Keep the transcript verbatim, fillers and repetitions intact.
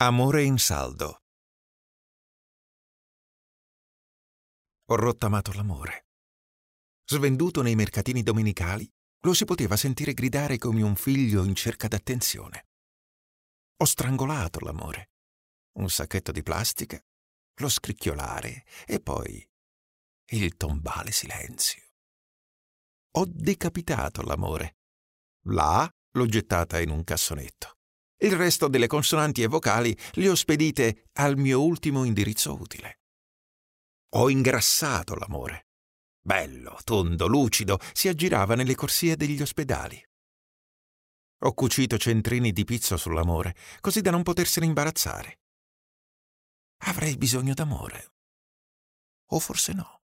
Amore in saldo. Ho rottamato l'amore. Svenduto nei mercatini domenicali, lo si poteva sentire gridare come un figlio in cerca d'attenzione. Ho strangolato l'amore. Un sacchetto di plastica, lo scricchiolare e poi il tombale silenzio. Ho decapitato l'amore. La A l'ho gettata in un cassonetto. Il resto delle consonanti e vocali li ho spedite al mio ultimo indirizzo utile. Ho ingrassato l'amore. Bello, tondo, lucido, si aggirava nelle corsie degli ospedali. Ho cucito centrini di pizzo sull'amore, così da non potersene imbarazzare. Avrei bisogno d'amore. O forse no.